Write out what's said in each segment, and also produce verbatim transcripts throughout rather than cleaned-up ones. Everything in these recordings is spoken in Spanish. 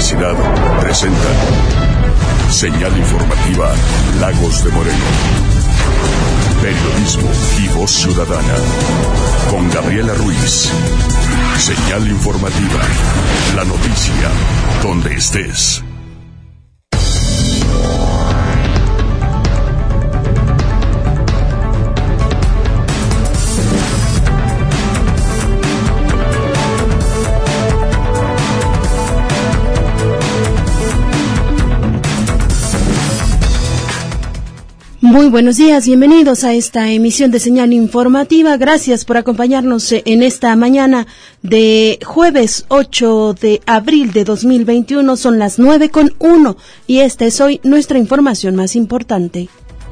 Universidad presenta Señal Informativa Lagos de Moreno. Periodismo y voz ciudadana. Con Gabriela Ruiz. Señal Informativa. La noticia donde estés. Muy buenos días, bienvenidos a esta emisión de Señal Informativa. Gracias por acompañarnos en esta mañana de jueves ocho de abril de dos mil veintiuno. Son las nueve con uno y esta es hoy nuestra información más importante.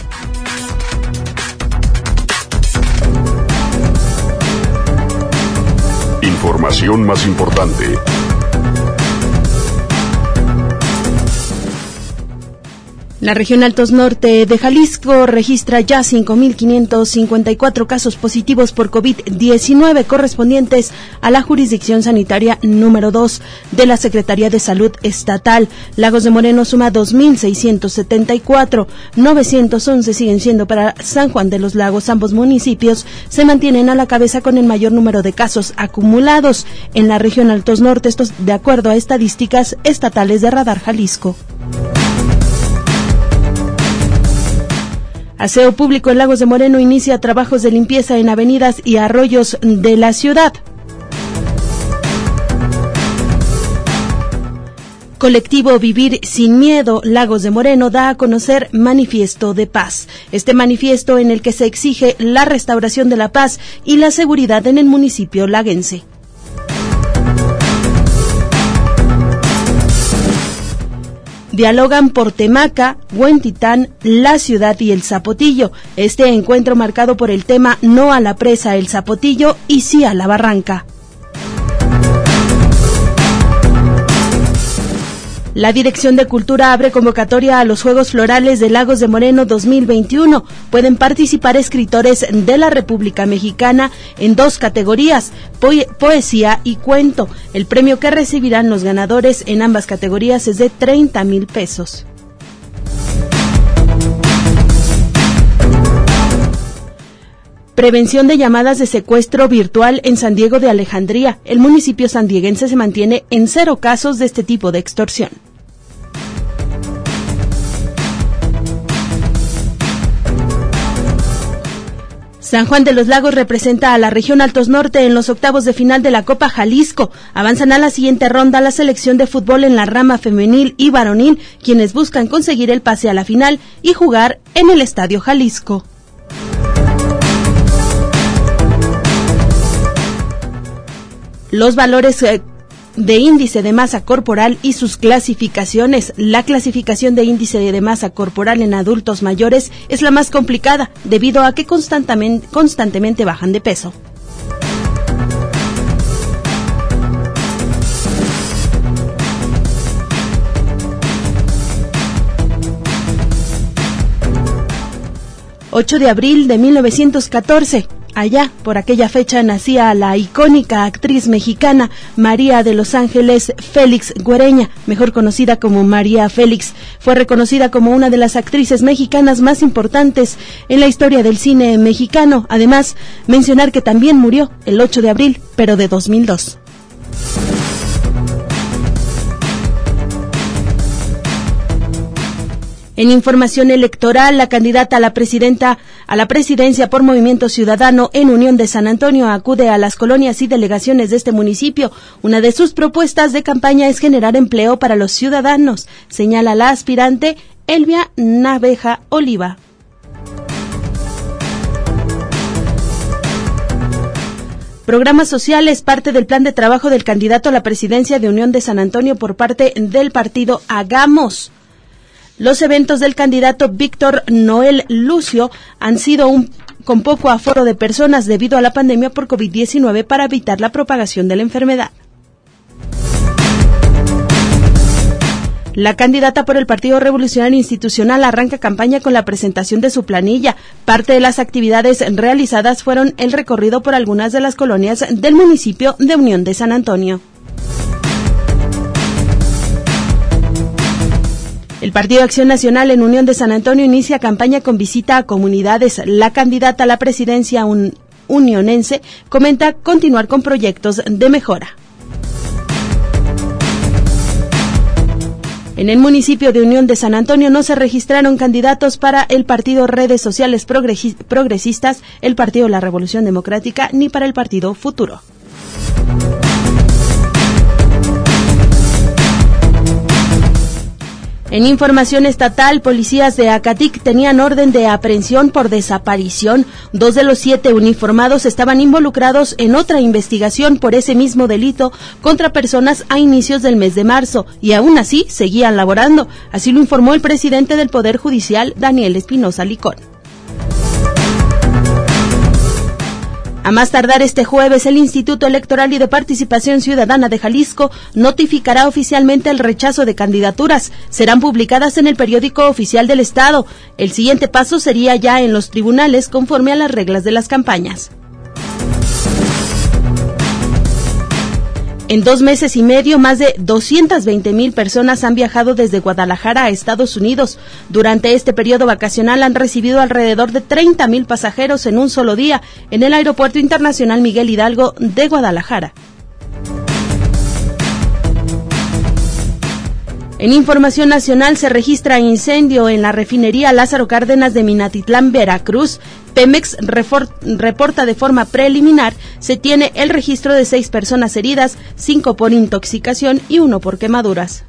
Información más importante. La región Altos Norte de Jalisco registra ya cinco mil quinientos cincuenta y cuatro casos positivos por COVID diecinueve correspondientes a la jurisdicción sanitaria número dos de la Secretaría de Salud Estatal. Lagos de Moreno suma dos mil seiscientos setenta y cuatro, novecientos once siguen siendo para San Juan de los Lagos. Ambos municipios se mantienen a la cabeza con el mayor número de casos acumulados en la región Altos Norte, esto de acuerdo a estadísticas estatales de Radar Jalisco. Aseo Público en Lagos de Moreno inicia trabajos de limpieza en avenidas y arroyos de la ciudad. Colectivo Vivir Sin Miedo, Lagos de Moreno, da a conocer manifiesto de paz. Este manifiesto en el que se exige la restauración de la paz y la seguridad en el municipio laguense. Dialogan por Temaca, Huentitán, La Ciudad y El Zapotillo. Este encuentro marcado por el tema No a la presa El Zapotillo y Sí a la barranca. La Dirección de Cultura abre convocatoria a los Juegos Florales de Lagos de Moreno dos mil veintiuno. Pueden participar escritores de la República Mexicana en dos categorías, po- poesía y cuento. El premio que recibirán los ganadores en ambas categorías es de treinta mil pesos. Prevención de llamadas de secuestro virtual en San Diego de Alejandría. El municipio sandieguense se mantiene en cero casos de este tipo de extorsión. San Juan de los Lagos representa a la región Altos Norte en los octavos de final de la Copa Jalisco. Avanzan a la siguiente ronda la selección de fútbol en la rama femenil y varonil, quienes buscan conseguir el pase a la final y jugar en el Estadio Jalisco. Los valores eh, de índice de masa corporal y sus clasificaciones. La clasificación de índice de masa corporal en adultos mayores es la más complicada, debido a que constantemente, constantemente bajan de peso. ocho de abril de mil novecientos catorce. Allá, por aquella fecha, nacía la icónica actriz mexicana María de los Ángeles Félix Güereña, mejor conocida como María Félix. Fue reconocida como una de las actrices mexicanas más importantes en la historia del cine mexicano. Además, mencionar que también murió el ocho de abril, pero de dos mil dos. En información electoral, la candidata a la presidenta a la presidencia por Movimiento Ciudadano en Unión de San Antonio acude a las colonias y delegaciones de este municipio. Una de sus propuestas de campaña es generar empleo para los ciudadanos, señala la aspirante Elvia Naveja Oliva. Programas sociales, parte del plan de trabajo del candidato a la presidencia de Unión de San Antonio por parte del partido Hagamos. Los eventos del candidato Víctor Noel Lucio han sido un, con poco aforo de personas debido a la pandemia por COVID diecinueve para evitar la propagación de la enfermedad. La candidata por el Partido Revolucionario Institucional arranca campaña con la presentación de su planilla. Parte de las actividades realizadas fueron el recorrido por algunas de las colonias del municipio de Unión de San Antonio. El Partido Acción Nacional en Unión de San Antonio inicia campaña con visita a comunidades. La candidata a la presidencia un, unionense comenta continuar con proyectos de mejora. En el municipio de Unión de San Antonio no se registraron candidatos para el partido Redes Sociales Progresistas, el Partido La Revolución Democrática, ni para el partido Futuro. En información estatal, policías de Acatic tenían orden de aprehensión por desaparición. Dos de los siete uniformados estaban involucrados en otra investigación por ese mismo delito contra personas a inicios del mes de marzo y aún así seguían laborando. Así lo informó el presidente del Poder Judicial, Daniel Espinosa Licón. A más tardar este jueves, el Instituto Electoral y de Participación Ciudadana de Jalisco notificará oficialmente el rechazo de candidaturas. Serán publicadas en el periódico oficial del Estado. El siguiente paso sería ya en los tribunales conforme a las reglas de las campañas. En dos meses y medio, más de doscientas veinte mil personas han viajado desde Guadalajara a Estados Unidos. Durante este periodo vacacional han recibido alrededor de treinta mil pasajeros en un solo día en el Aeropuerto Internacional Miguel Hidalgo de Guadalajara. En información nacional se registra incendio en la refinería Lázaro Cárdenas de Minatitlán, Veracruz. Pemex reporta de forma preliminar, se tiene el registro de seis personas heridas, cinco por intoxicación y uno por quemaduras.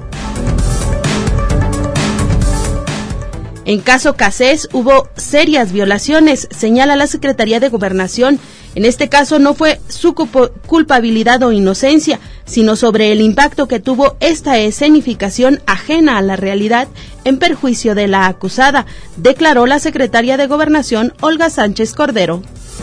En caso Cassés hubo serias violaciones, señala la Secretaría de Gobernación. En este caso no fue su culpabilidad o inocencia, sino sobre el impacto que tuvo esta escenificación ajena a la realidad en perjuicio de la acusada, declaró la secretaria de Gobernación, Olga Sánchez Cordero.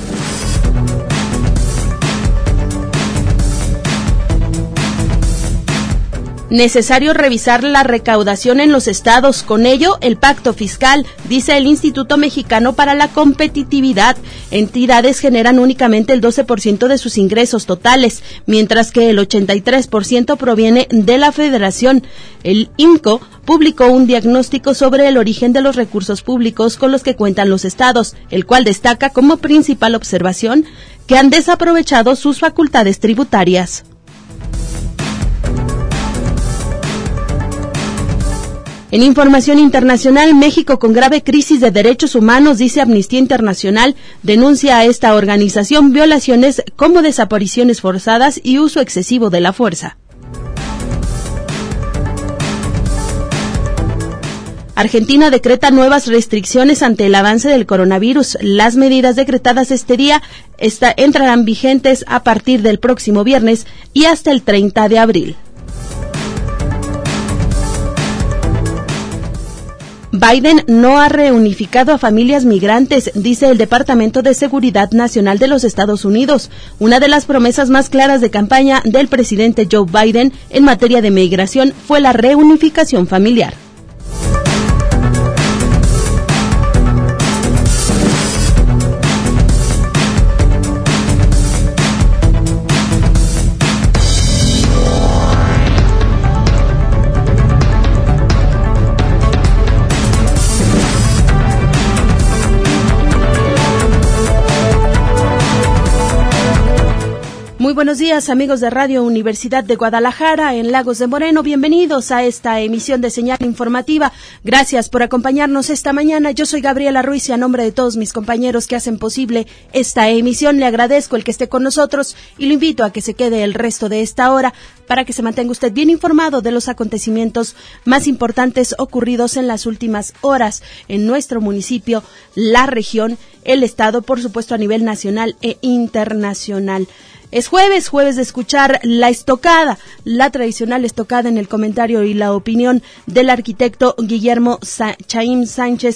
Necesario revisar la recaudación en los estados, con ello el pacto fiscal, dice el Instituto Mexicano para la Competitividad. Entidades generan únicamente el doce por ciento de sus ingresos totales, mientras que el ochenta y tres por ciento proviene de la Federación. El I M C O publicó un diagnóstico sobre el origen de los recursos públicos con los que cuentan los estados, el cual destaca como principal observación que han desaprovechado sus facultades tributarias. En información internacional, México con grave crisis de derechos humanos, dice Amnistía Internacional, denuncia a esta organización violaciones como desapariciones forzadas y uso excesivo de la fuerza. Argentina decreta nuevas restricciones ante el avance del coronavirus. Las medidas decretadas este día esta, entrarán vigentes a partir del próximo viernes y hasta el treinta de abril. Biden no ha reunificado a familias migrantes, dice el Departamento de Seguridad Nacional de los Estados Unidos. Una de las promesas más claras de campaña del presidente Joe Biden en materia de migración fue la reunificación familiar. Muy buenos días, amigos de Radio Universidad de Guadalajara en Lagos de Moreno. Bienvenidos a esta emisión de Señal Informativa. Gracias por acompañarnos esta mañana. Yo soy Gabriela Ruiz y a nombre de todos mis compañeros que hacen posible esta emisión le agradezco el que esté con nosotros y lo invito a que se quede el resto de esta hora para que se mantenga usted bien informado de los acontecimientos más importantes ocurridos en las últimas horas en nuestro municipio, la región, el estado, por supuesto a nivel nacional e internacional. Es jueves, jueves de escuchar la estocada, la tradicional estocada en el comentario y la opinión del arquitecto Guillermo Sa- Chaim Sánchez,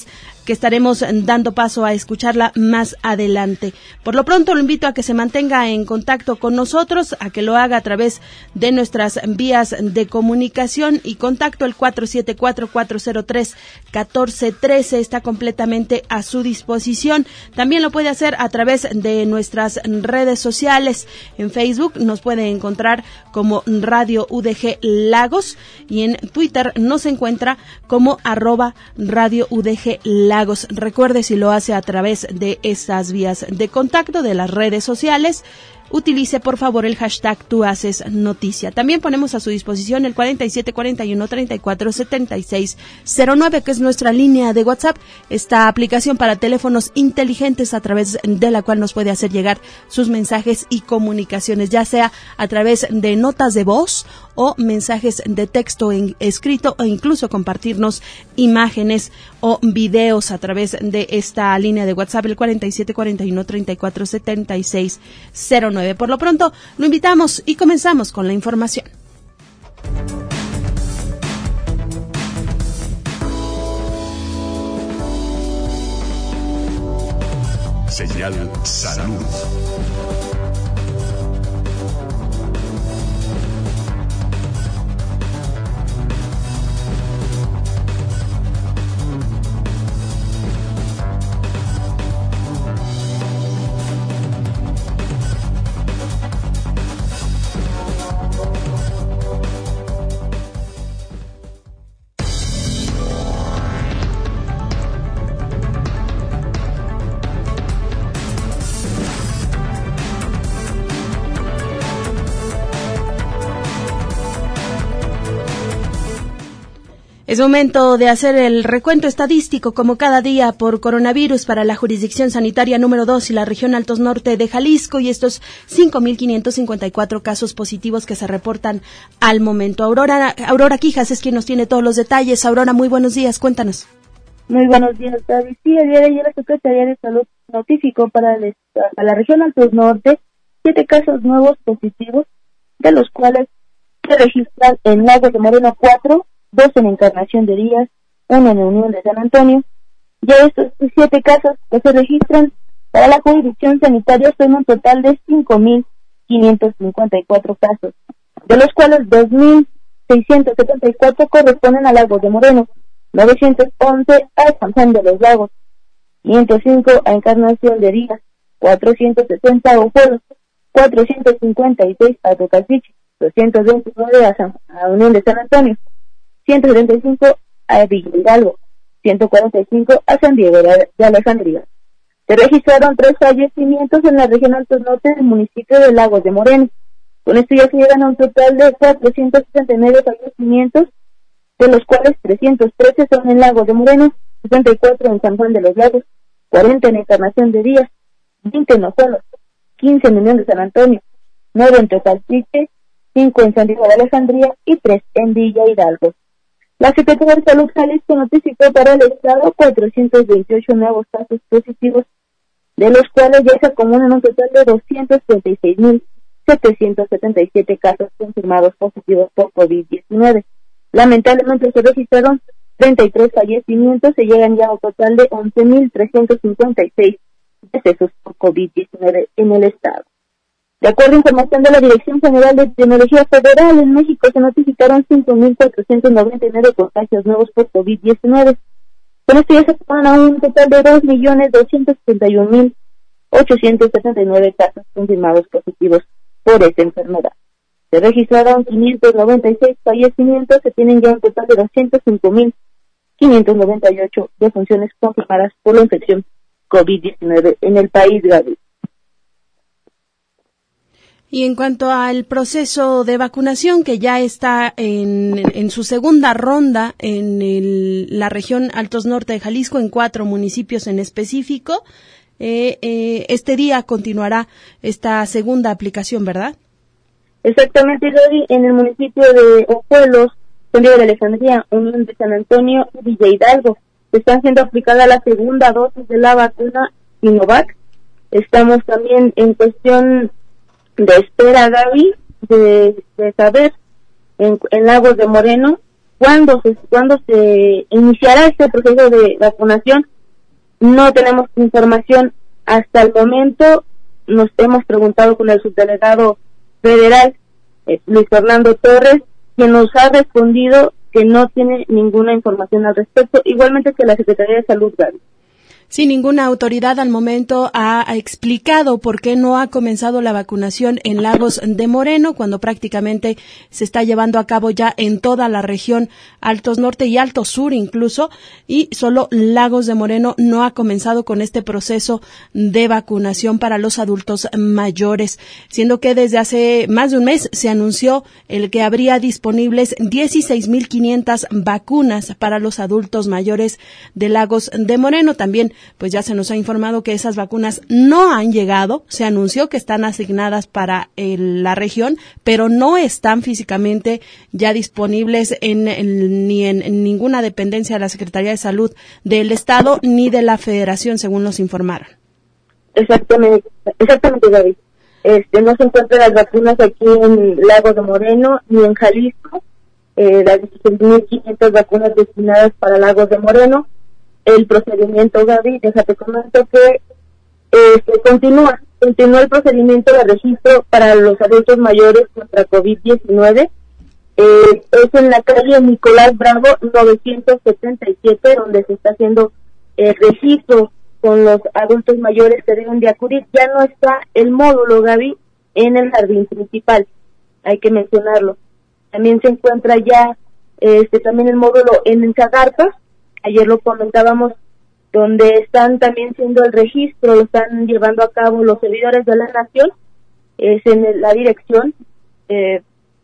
que estaremos dando paso a escucharla más adelante. Por lo pronto lo invito a que se mantenga en contacto con nosotros, a que lo haga a través de nuestras vías de comunicación y contacto. El cuatro siete cuatro, cuatro cero tres, uno cuatro uno tres está completamente a su disposición. También lo puede hacer a través de nuestras redes sociales. En Facebook nos puede encontrar como Radio U D G Lagos y en Twitter nos encuentra como arroba Radio U D G Lagos. Recuerde, si lo hace a través de estas vías de contacto de las redes sociales, utilice por favor el hashtag Tú Haces Noticia. También ponemos a su disposición el cuarenta y siete cuarenta y uno treinta y cuatro setenta y seis cero nueve, que es nuestra línea de WhatsApp, esta aplicación para teléfonos inteligentes a través de la cual nos puede hacer llegar sus mensajes y comunicaciones, ya sea a través de notas de voz o mensajes de texto en escrito, o incluso compartirnos imágenes o videos a través de esta línea de WhatsApp, el cuarenta y siete cuarenta y uno treinta y cuatro setenta y seis cero nueve. Por lo pronto, lo invitamos y comenzamos con la información. Señal Salud. Es momento de hacer el recuento estadístico como cada día por coronavirus para la jurisdicción sanitaria número dos y la región Altos Norte de Jalisco y estos cinco mil quinientos cincuenta y cuatro casos positivos que se reportan al momento. Aurora, Aurora Quijas es quien nos tiene todos los detalles. Aurora, muy buenos días, cuéntanos. Muy buenos días, David. Sí, el día de ayer la Secretaría de Salud notificó para, el, para la región Altos Norte siete casos nuevos positivos, de los cuales se registran en Lagos de Moreno cuatro, dos en Encarnación de Díaz, uno en Unión de San Antonio. Ya estos siete casos que se registran para la jurisdicción sanitaria son un total de cinco mil quinientos cincuenta y cuatro casos, de los cuales dos mil seiscientos setenta y cuatro corresponden a Lagos de Moreno, novecientos once a San Juan de los Lagos, quinientos cinco a Encarnación de Díaz, cuatrocientos setenta a Ojuelos, cuatrocientos cincuenta y seis a Tocaltiche, doscientos veintinueve a, San, a Unión de San Antonio, ciento setenta y cinco a Villa Hidalgo, ciento cuarenta y cinco a San Diego de Alejandría. Se registraron tres fallecimientos en la región Altos Norte del municipio de Lagos de Moreno. Con esto ya se llegan a un total de cuatrocientos sesenta y nueve fallecimientos, de los cuales trescientos trece son en Lagos de Moreno, sesenta y cuatro en San Juan de los Lagos, cuarenta en Encarnación de Díaz, veinte en Ojuelos, quince en Unión de San Antonio, nueve en Tocaltiche, cinco en San Diego de Alejandría y tres en Villa Hidalgo. La Secretaría de Salud Jalisco notificó para el estado cuatrocientos veintiocho nuevos casos positivos, de los cuales ya se acumulan un total de doscientos treinta y seis mil setecientos setenta y siete casos confirmados positivos por COVID diecinueve. Lamentablemente se registraron treinta y tres fallecimientos, se llegan ya a un total de once mil trescientos cincuenta y seis decesos por COVID diecinueve en el estado. De acuerdo a información de la Dirección General de Epidemiología Federal, en México se notificaron cinco mil cuatrocientos noventa y nueve contagios nuevos por COVID diecinueve. Con esto ya se suman a un total de dos millones doscientos setenta y un mil ochocientos setenta y nueve casos confirmados positivos por esta enfermedad. Se registraron quinientos noventa y seis fallecimientos, se tienen ya un total de doscientos cinco mil quinientos noventa y ocho defunciones confirmadas por la infección COVID diecinueve en el país, Gaby. Y en cuanto al proceso de vacunación, que ya está en, en su segunda ronda en el, la región Altos Norte de Jalisco, en cuatro municipios en específico, eh, eh, este día continuará esta segunda aplicación, ¿verdad? Exactamente, Gaby, en el municipio de Ojuelos, San Diego de Alejandría, Unión de San Antonio y Villa Hidalgo, están siendo aplicada la segunda dosis de la vacuna Sinovac. Estamos también en cuestión de espera, Gaby, de, de saber en, en Lagos de Moreno cuándo se, cuándo se iniciará este proceso de vacunación no tenemos información hasta el momento. Nos hemos preguntado con el subdelegado federal, eh, Luis Fernando Torres, quien nos ha respondido que no tiene ninguna información al respecto, igualmente que la Secretaría de Salud, Gaby. Sí, ninguna autoridad al momento ha explicado por qué no ha comenzado la vacunación en Lagos de Moreno, cuando prácticamente se está llevando a cabo ya en toda la región Altos Norte y Altos Sur incluso, y solo Lagos de Moreno no ha comenzado con este proceso de vacunación para los adultos mayores, siendo que desde hace más de un mes se anunció el que habría disponibles dieciséis mil quinientas vacunas para los adultos mayores de Lagos de Moreno. También pues ya se nos ha informado que esas vacunas no han llegado. Se anunció que están asignadas para el, la región, pero no están físicamente ya disponibles en, en, ni en, en ninguna dependencia de la Secretaría de Salud del Estado ni de la Federación, según nos informaron. Exactamente, exactamente, David. Este, no se encuentran las vacunas aquí en Lagos de Moreno ni en Jalisco. Eh, las dieciséis mil quinientas vacunas destinadas para Lagos de Moreno. El procedimiento, Gaby, déjate comento que este, continúa, continúa el procedimiento de registro para los adultos mayores contra COVID diecinueve. Eh, es en la calle Nicolás Bravo novecientos setenta y siete, donde se está haciendo el registro con los adultos mayores que deben de acudir. Ya no está el módulo, Gaby, en el jardín principal, hay que mencionarlo. También se encuentra ya este también el módulo en Zagarpa. Ayer lo comentábamos, donde están también siendo el registro, lo están llevando a cabo los servidores de la Nación. Es en el, la dirección, eh,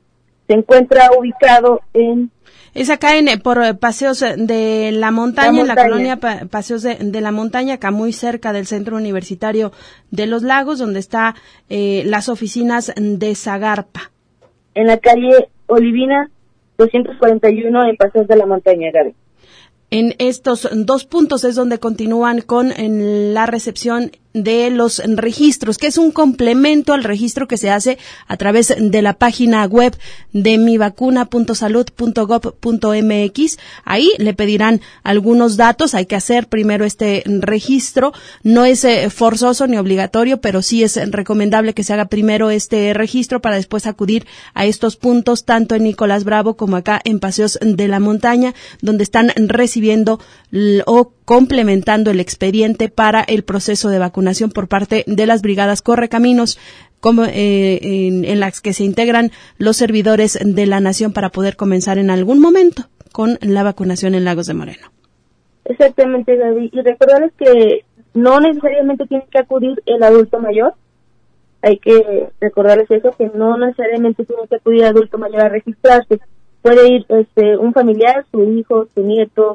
se encuentra ubicado en... Es acá en por Paseos de la Montaña, la en la colonia pa, Paseos de, de la Montaña, acá muy cerca del Centro Universitario de los Lagos, donde está eh, las oficinas de Zagarpa. En la calle Olivina doscientos cuarenta y uno, en Paseos de la Montaña, Gaby. En estos dos puntos es donde continúan con en la recepción de los registros, que es un complemento al registro que se hace a través de la página web de mivacuna punto salud punto gob punto mx. Ahí le pedirán algunos datos, hay que hacer primero este registro, no es eh, forzoso ni obligatorio, pero sí es recomendable que se haga primero este registro para después acudir a estos puntos, tanto en Nicolás Bravo como acá en Paseos de la Montaña, donde están recibiendo l- o complementando el expediente para el proceso de vacunación por parte de las brigadas Correcaminos, como eh, en, en las que se integran los servidores de la Nación para poder comenzar en algún momento con la vacunación en Lagos de Moreno. Exactamente, Gaby. Y recordarles que no necesariamente tiene que acudir el adulto mayor. Hay que recordarles eso, que no necesariamente tiene que acudir el adulto mayor a registrarse. Puede ir este un familiar, su hijo, su nieto,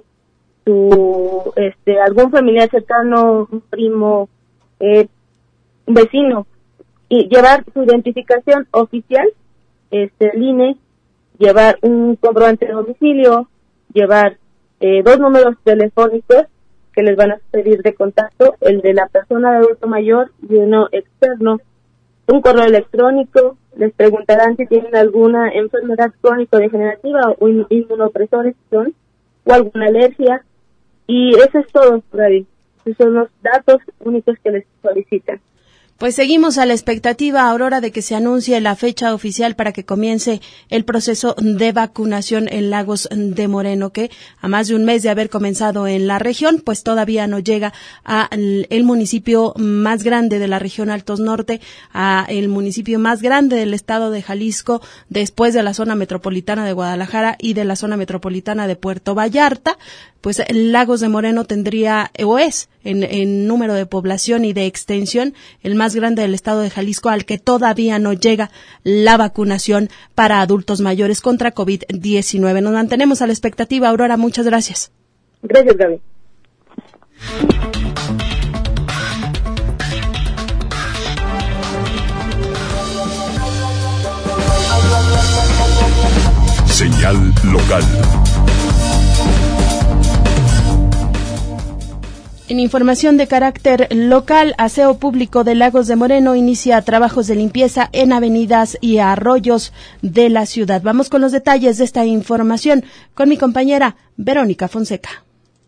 su este algún familiar cercano, un primo, eh, un vecino, y llevar su identificación oficial, este el I N E, llevar un comprobante de domicilio, llevar eh, dos números telefónicos que les van a pedir de contacto, el de la persona de adulto mayor y uno externo, un correo electrónico. Les preguntarán si tienen alguna enfermedad crónico-degenerativa o inmunosupresores o alguna alergia. Y eso es todo, Gaby. Esos son los datos únicos que les solicitan. Pues seguimos a la expectativa, Aurora, de que se anuncie la fecha oficial para que comience el proceso de vacunación en Lagos de Moreno, que a más de un mes de haber comenzado en la región, pues todavía no llega a el municipio más grande de la región Altos Norte, a el municipio más grande del estado de Jalisco, después de la zona metropolitana de Guadalajara y de la zona metropolitana de Puerto Vallarta. Pues Lagos de Moreno tendría, o es, en, en número de población y de extensión, el más grande del estado de Jalisco, al que todavía no llega la vacunación para adultos mayores contra COVID diecinueve. Nos mantenemos a la expectativa, Aurora, muchas gracias. Gracias, Gaby. Señal local. En información de carácter local, Aseo Público de Lagos de Moreno inicia trabajos de limpieza en avenidas y arroyos de la ciudad. Vamos con los detalles de esta información con mi compañera Verónica Fonseca.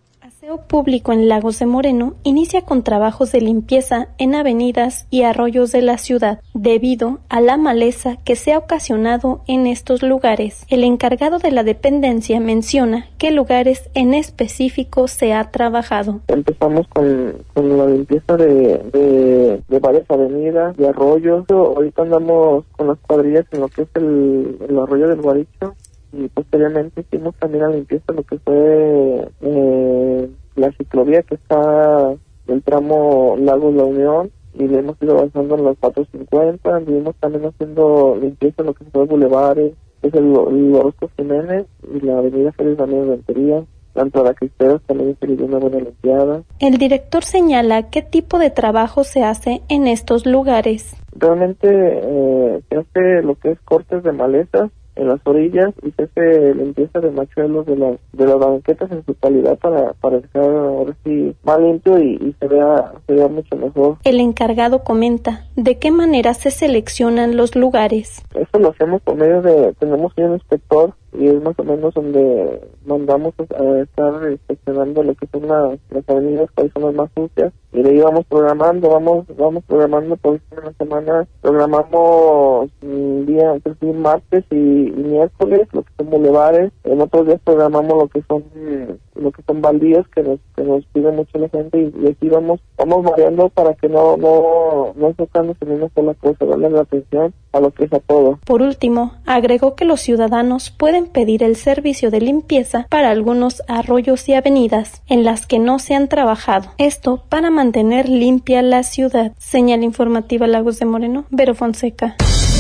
Público en Lagos de Moreno inicia con trabajos de limpieza en avenidas y arroyos de la ciudad debido a la maleza que se ha ocasionado en estos lugares. El encargado de la dependencia menciona qué lugares en específico se ha trabajado. Empezamos con, con la limpieza de, de, de varias avenidas, de arroyos. Ahorita andamos con las cuadrillas en lo que es el, el arroyo del Guaricho. Y posteriormente hicimos también la limpieza de lo que fue eh, la ciclovía que está del tramo Lagos La Unión, y le hemos ido avanzando en los cuatrocientos cincuenta. Anduvimos también haciendo limpieza en lo que son los bulevares, es el, el Orozco Jiménez y la avenida Félix Ramírez de Rentería. La entrada Cristeros también se le dio una buena limpiada. El director señala qué tipo de trabajo se hace en estos lugares. Realmente eh, se hace lo que es cortes de malezas en las orillas y se hace limpieza de machuelos de las de las banquetas en su totalidad para para dejar ahora sí más limpio y, y se vea se vea mucho mejor. El encargado comenta de qué manera se seleccionan los lugares. Esto lo hacemos por medio de, tenemos un inspector y es más o menos donde mandamos a estar inspeccionando lo que son las, las avenidas, cuáles son las más sucias, y de ahí vamos programando, vamos vamos programando por una semana, programamos un día, entre sí, martes y, y miércoles, lo que son bulevares, en otros días programamos lo que son lo que son baldíos que nos que nos pide mucho la gente, y, y aquí vamos vamos variando para que no no no enfocarnos en una sola cosa, darle la atención a lo que es a todo. Por último, agregó que los ciudadanos pueden pedir el servicio de limpieza para algunos arroyos y avenidas en las que no se han trabajado. Esto para mantener limpia la ciudad. Señal informativa Lagos de Moreno, Vero Fonseca.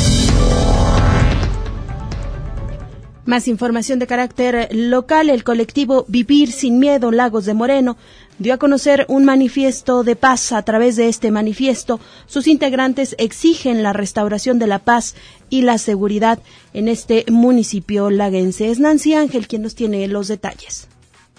Más información de carácter local. El colectivo Vivir Sin Miedo Lagos de Moreno dio a conocer un manifiesto de paz. A través de este manifiesto, sus integrantes exigen la restauración de la paz y la seguridad en este municipio laguense. Es Nancy Ángel quien nos tiene los detalles.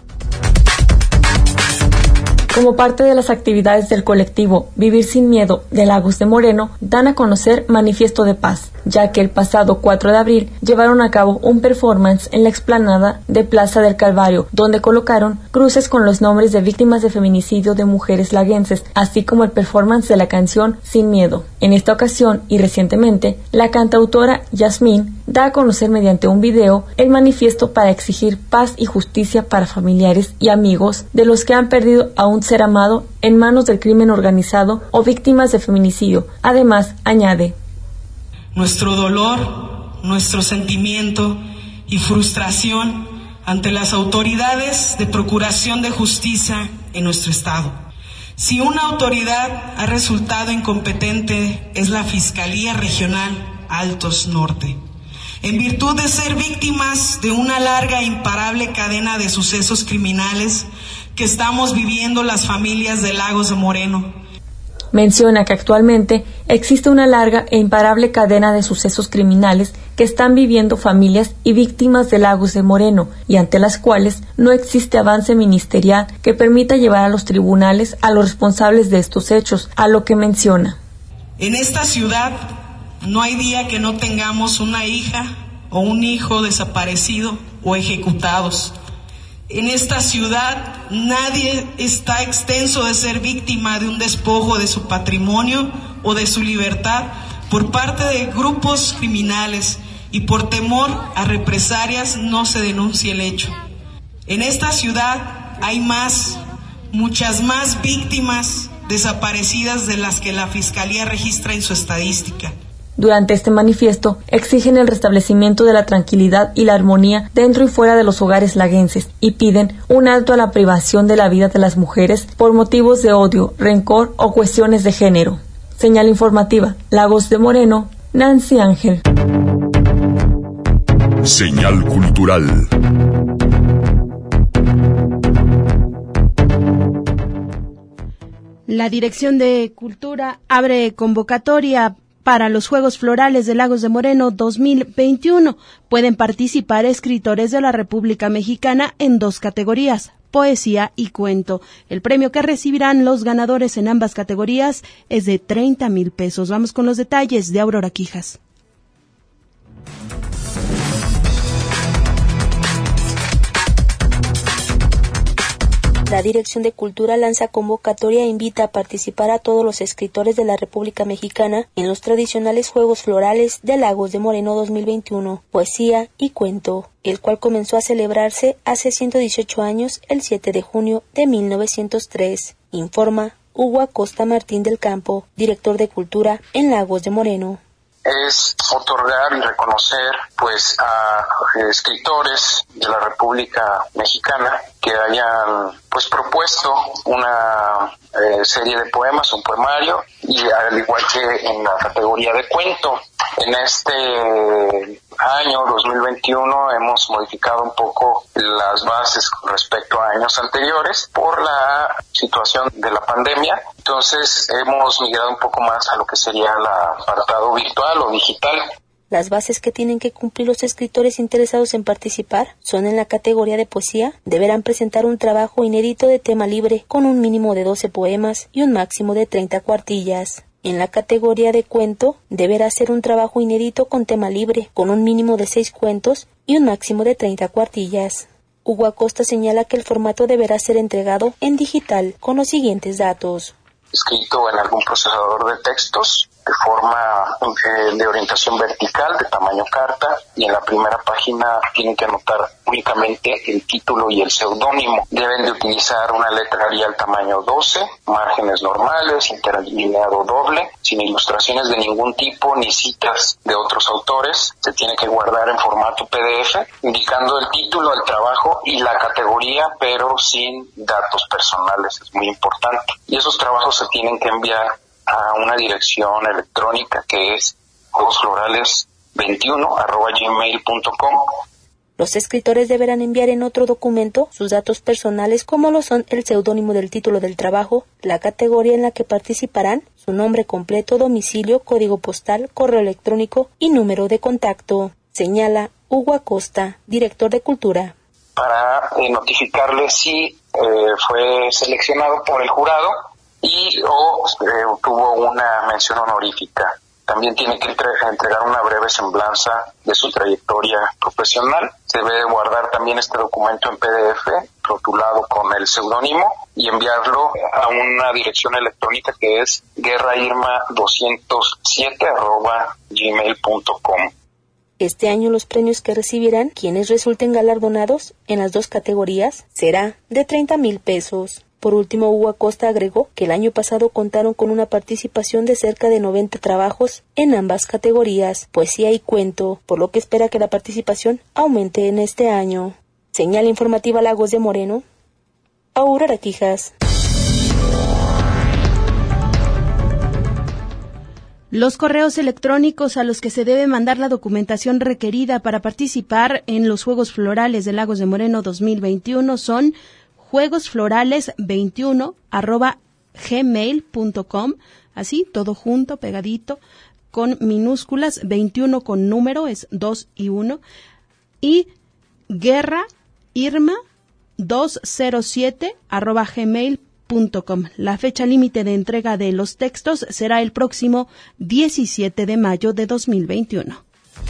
Como parte de las actividades del colectivo Vivir Sin Miedo de Lagos de Moreno, dan a conocer Manifiesto de Paz, ya que el pasado cuatro de abril llevaron a cabo un performance en la explanada de Plaza del Calvario, donde colocaron cruces con los nombres de víctimas de feminicidio de mujeres laguenses, así como el performance de la canción Sin Miedo. En esta ocasión y recientemente, la cantautora Yasmín da a conocer mediante un video el manifiesto para exigir paz y justicia para familiares y amigos de los que han perdido a un ser amado en manos del crimen organizado o víctimas de feminicidio. Además, añade: nuestro dolor, nuestro sentimiento y frustración ante las autoridades de procuración de justicia en nuestro estado. Si una autoridad ha resultado incompetente, es la Fiscalía Regional Altos Norte, en virtud de ser víctimas de una larga e imparable cadena de sucesos criminales que estamos viviendo las familias de Lagos de Moreno. Menciona que actualmente existe una larga e imparable cadena de sucesos criminales que están viviendo familias y víctimas de Lagos de Moreno, y ante las cuales no existe avance ministerial que permita llevar a los tribunales a los responsables de estos hechos, a lo que menciona: en esta ciudad no hay día que no tengamos una hija o un hijo desaparecido o ejecutados. En esta ciudad nadie está exento de ser víctima de un despojo de su patrimonio o de su libertad por parte de grupos criminales, y por temor a represalias no se denuncia el hecho. En esta ciudad hay más, muchas más víctimas desaparecidas de las que la Fiscalía registra en su estadística. Durante este manifiesto exigen el restablecimiento de la tranquilidad y la armonía dentro y fuera de los hogares laguenses, y piden un alto a la privación de la vida de las mujeres por motivos de odio, rencor o cuestiones de género. Señal informativa Lagos de Moreno, Nancy Ángel. Señal cultural. La Dirección de Cultura abre convocatoria para los Juegos Florales de Lagos de Moreno dos mil veintiuno. Pueden participar escritores de la República Mexicana en dos categorías: poesía y cuento. El premio que recibirán los ganadores en ambas categorías es de treinta mil pesos. Vamos con los detalles de Aurora Quijas. La Dirección de Cultura lanza convocatoria e invita a participar a todos los escritores de la República Mexicana en los tradicionales Juegos Florales de Lagos de Moreno dos mil veintiuno, Poesía y Cuento, el cual comenzó a celebrarse hace ciento dieciocho años, el siete de junio de mil novecientos tres, informa Hugo Acosta Martín del Campo, director de Cultura en Lagos de Moreno. Es otorgar y reconocer pues a escritores de la República Mexicana que hayan pues propuesto una eh, serie de poemas, un poemario, y al igual que en la categoría de cuento. En este año dos mil veintiuno hemos modificado un poco las bases con respecto a años anteriores por la situación de la pandemia. Entonces hemos migrado un poco más a lo que sería el apartado virtual o digital. Las bases que tienen que cumplir los escritores interesados en participar son: en la categoría de poesía, deberán presentar un trabajo inédito de tema libre con un mínimo de doce poemas y un máximo de treinta cuartillas. En la categoría de cuento, deberá ser un trabajo inédito con tema libre, con un mínimo de seis cuentos y un máximo de treinta cuartillas. Hugo Acosta señala que el formato deberá ser entregado en digital con los siguientes datos: escrito en algún procesador de textos de forma eh, de orientación vertical, de tamaño carta, y en la primera página tienen que anotar únicamente el título y el seudónimo. Deben de utilizar una letra Arial tamaño doce, márgenes normales, interlineado doble, sin ilustraciones de ningún tipo ni citas de otros autores. Se tiene que guardar en formato P D F, indicando el título, el trabajo y la categoría, pero sin datos personales. Es muy importante. Y esos trabajos se tienen que enviar a una dirección electrónica que es juegos florales veintiuno arroba gmail punto com. Los escritores deberán enviar en otro documento sus datos personales, como lo son el seudónimo del título del trabajo, la categoría en la que participarán, su nombre completo, domicilio, código postal, correo electrónico y número de contacto, señala Hugo Acosta, director de Cultura. Para eh, notificarles si eh, fue seleccionado por el jurado y o eh, tuvo una mención honorífica. También tiene que entre- entregar una breve semblanza de su trayectoria profesional. Se debe guardar también este documento en P D F, rotulado con el seudónimo, y enviarlo a una dirección electrónica que es guerrairma doscientos siete arroba gmail punto com. Este año los premios que recibirán quienes resulten galardonados en las dos categorías será de treinta mil pesos. Por último, Hugo Acosta agregó que el año pasado contaron con una participación de cerca de noventa trabajos en ambas categorías, poesía y cuento, por lo que espera que la participación aumente en este año. Señal informativa Lagos de Moreno, Aurora Quijas. Los correos electrónicos a los que se debe mandar la documentación requerida para participar en los Juegos Florales de Lagos de Moreno dos mil veintiuno son juegosflorales veintiuno arroba gmail punto com, así, todo junto, pegadito, con minúsculas, veintiuno con número, es dos y uno, y guerra irma doscientos siete arroba gmail punto com. La fecha límite de entrega de los textos será el próximo diecisiete de mayo de dos mil veintiuno.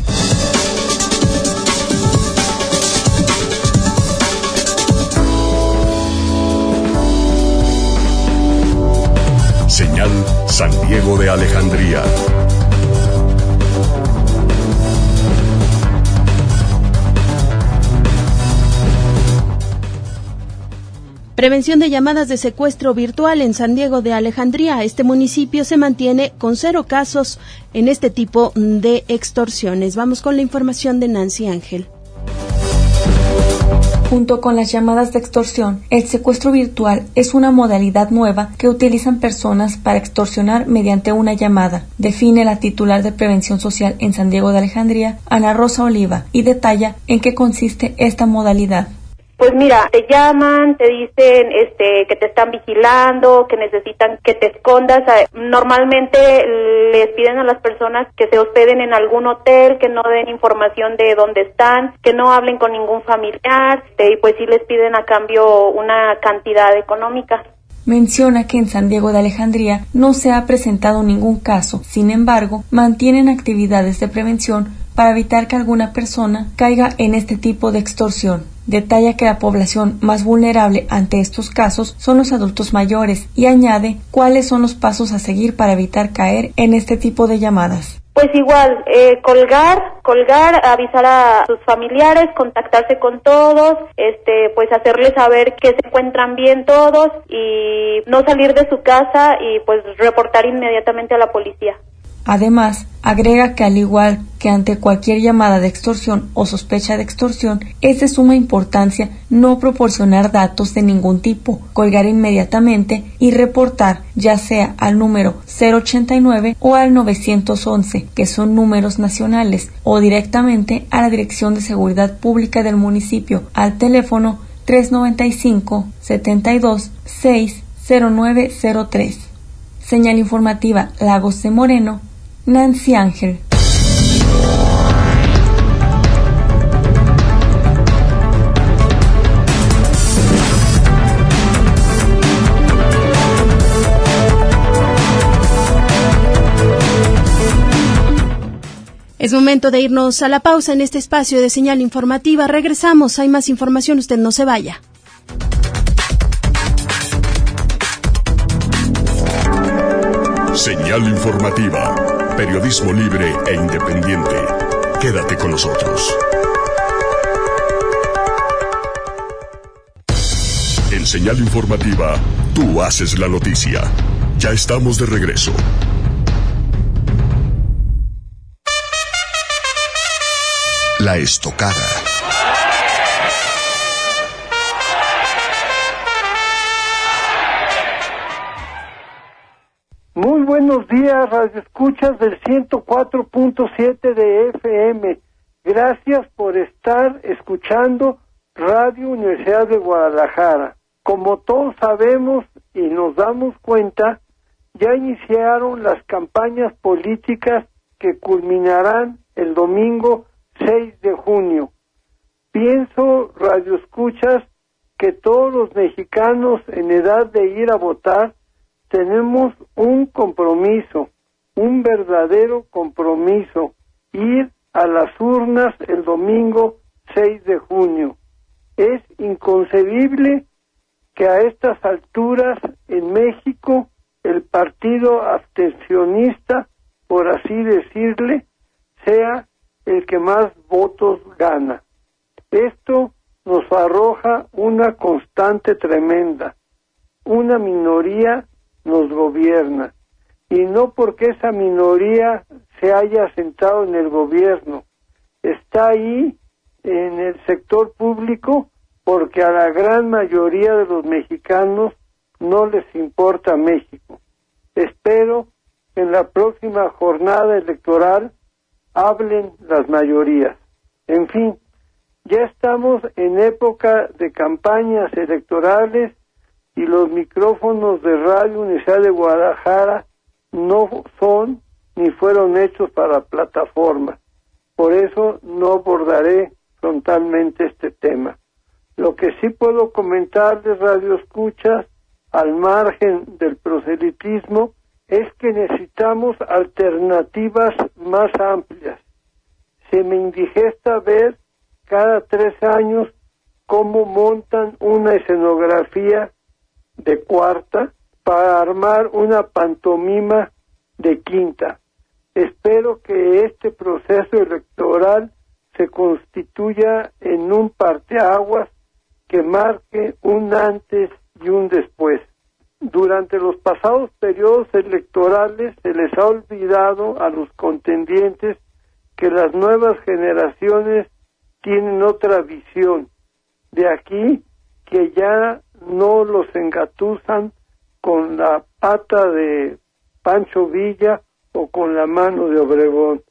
Señal San Diego de Alejandría. Prevención de llamadas de secuestro virtual en San Diego de Alejandría. Este municipio se mantiene con cero casos en este tipo de extorsiones. Vamos con la información de Nancy Ángel. Junto con las llamadas de extorsión, el secuestro virtual es una modalidad nueva que utilizan personas para extorsionar mediante una llamada, define la titular de Prevención Social en San Diego de Alejandría, Ana Rosa Oliva, y detalla en qué consiste esta modalidad. Pues mira, te llaman, te dicen este que te están vigilando, que necesitan que te escondas. Normalmente les piden a las personas que se hospeden en algún hotel, que no den información de dónde están, que no hablen con ningún familiar, y pues sí les piden a cambio una cantidad económica. Menciona que en San Diego de Alejandría no se ha presentado ningún caso, sin embargo, mantienen actividades de prevención para evitar que alguna persona caiga en este tipo de extorsión. Detalla que la población más vulnerable ante estos casos son los adultos mayores y añade cuáles son los pasos a seguir para evitar caer en este tipo de llamadas. Pues igual, eh, colgar, colgar, avisar a sus familiares, contactarse con todos, este, pues hacerles saber que se encuentran bien todos y no salir de su casa y pues reportar inmediatamente a la policía. Además, agrega que al igual que ante cualquier llamada de extorsión o sospecha de extorsión, es de suma importancia no proporcionar datos de ningún tipo, colgar inmediatamente y reportar ya sea al número cero ochenta y nueve o al nueve once, que son números nacionales, o directamente a la Dirección de Seguridad Pública del municipio al teléfono tres noventa y cinco, setenta y dos, seis, cero nueve cero tres. Señal informativa Lagos de Moreno, Nancy Ángel. Es momento de irnos a la pausa en este espacio de señal informativa. Regresamos, hay más información, usted no se vaya. Señal informativa, periodismo libre e independiente. Quédate con nosotros. En señal informativa, tú haces la noticia. Ya estamos de regreso. La estocada. Muy buenos días, radioescuchas del ciento cuatro punto siete de F M. Gracias por estar escuchando Radio Universidad de Guadalajara. Como todos sabemos y nos damos cuenta, ya iniciaron las campañas políticas que culminarán el domingo seis de junio. Pienso, radioescuchas, que todos los mexicanos en edad de ir a votar tenemos un compromiso, un verdadero compromiso, ir a las urnas el domingo seis de junio. Es inconcebible que a estas alturas en México el partido abstencionista, por así decirle, sea el que más votos gana. Esto nos arroja una constante tremenda. Una minoría nos gobierna, y no porque esa minoría se haya sentado en el gobierno, está ahí en el sector público porque a la gran mayoría de los mexicanos no les importa México. Espero que en la próxima jornada electoral hablen las mayorías. En fin, ya estamos en época de campañas electorales y los micrófonos de Radio Universidad de Guadalajara no son ni fueron hechos para plataformas. Por eso no abordaré frontalmente este tema. Lo que sí puedo comentarles, radioescuchas, al margen del proselitismo, es que necesitamos alternativas más amplias. Se me indigesta ver cada tres años cómo montan una escenografía de cuarta para armar una pantomima de quinta. Espero que este proceso electoral se constituya en un parteaguas que marque un antes y un después. Durante los pasados periodos electorales se les ha olvidado a los contendientes que las nuevas generaciones tienen otra visión. De aquí que ya no los engatusan con la pata de Pancho Villa o con la mano de Obregón.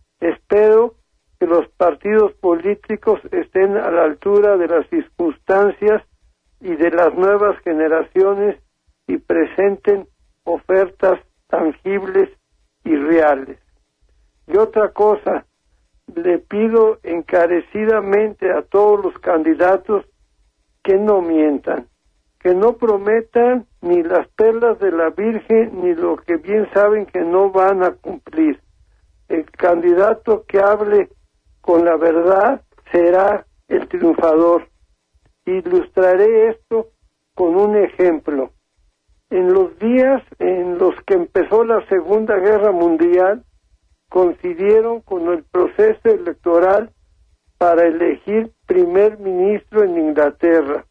Espero que los partidos políticos estén a la altura de las circunstancias y de las nuevas generaciones y presenten ofertas tangibles y reales. Y otra cosa, le pido encarecidamente a todos los candidatos que no mientan, que no prometan ni las perlas de la Virgen ni lo que bien saben que no van a cumplir. El candidato que hable con la verdad será el triunfador. Ilustraré esto con un ejemplo. En los días en los que empezó la Segunda Guerra Mundial, coincidieron con el proceso electoral para elegir primer ministro en Inglaterra.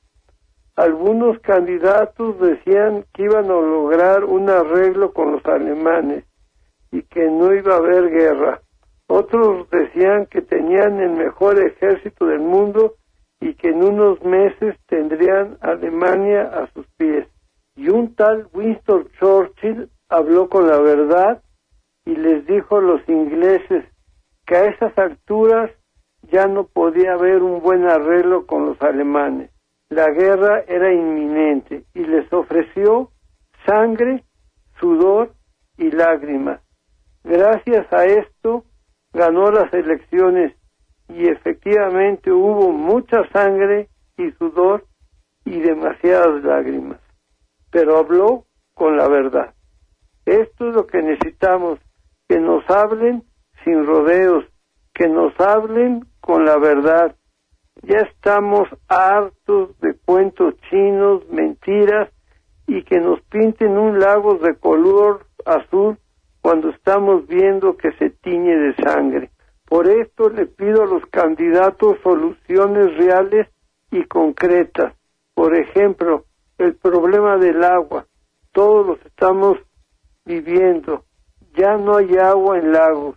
Algunos candidatos decían que iban a lograr un arreglo con los alemanes y que no iba a haber guerra. Otros decían que tenían el mejor ejército del mundo y que en unos meses tendrían Alemania a sus pies. Y un tal Winston Churchill habló con la verdad y les dijo a los ingleses que a esas alturas ya no podía haber un buen arreglo con los alemanes. La guerra era inminente y les ofreció sangre, sudor y lágrimas. Gracias a esto ganó las elecciones y efectivamente hubo mucha sangre y sudor y demasiadas lágrimas. Pero habló con la verdad. Esto es lo que necesitamos, que nos hablen sin rodeos, que nos hablen con la verdad. Ya estamos hartos de cuentos chinos, mentiras, y que nos pinten un lago de color azul cuando estamos viendo que se tiñe de sangre. Por esto le pido a los candidatos soluciones reales y concretas. Por ejemplo, el problema del agua. Todos los estamos viviendo. Ya no hay agua en lagos